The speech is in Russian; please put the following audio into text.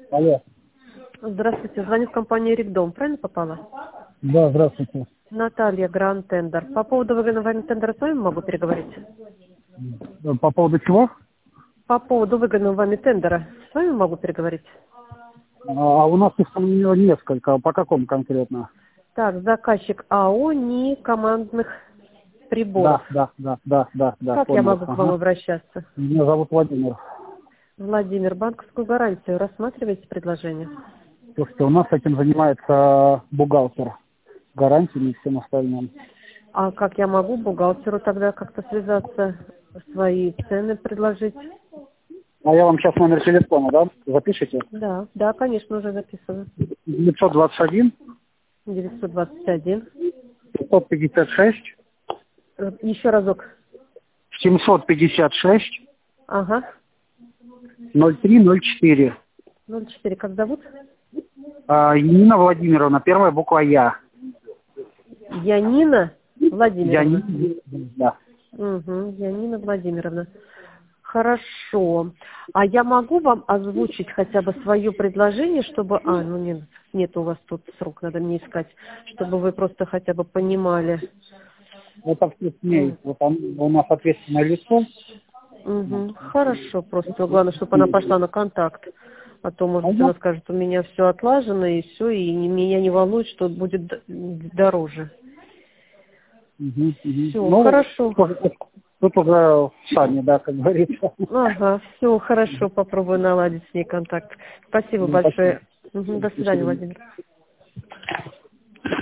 Алло. Здравствуйте, звонит компания Рикдом. Правильно попала? Да, здравствуйте. Наталья, Гранд Тендер. По поводу выгодного тендера с вами могу переговорить? По поводу чего? По поводу выгодного вами тендера с вами могу переговорить? А у нас их там несколько. По какому конкретно? Так, заказчик АО НИИ командных приборов. Да, Как я понял. могу к вам Ага. обращаться? Меня зовут Владимир. Владимир, банковскую гарантию рассматриваете предложение? Слушайте, у нас этим занимается бухгалтер. Гарантиями и всем остальным. А как я могу бухгалтеру тогда как-то связаться, свои цены предложить? А я вам сейчас номер телефона, да? Запишите? Да, да, конечно, уже записано. 921 921. 556 Еще разок. 756 Ага. 0304. 04. Как зовут? Нина Владимировна, первая буква Я. Янина Владимировна. Да. Угу. Янина Владимировна. Хорошо. А я могу вам озвучить хотя бы свое предложение, чтобы... нет у вас тут срок, надо мне искать, чтобы вы просто хотя бы понимали. Это все с ней. Вот у нас ответственное лицо. Угу. Хорошо, просто главное, чтобы она пошла на контакт. А то, может быть, Ага. она скажет, у меня все отлажено, и все, и меня не волнует, что будет дороже. Мгм. Все, Ну, хорошо. тут уже сами, да, как говорится. Ага, все, хорошо, попробую наладить с ней контакт. Спасибо Ну, спасибо. большое. Мгм, до До свидания, свидания. Владимир.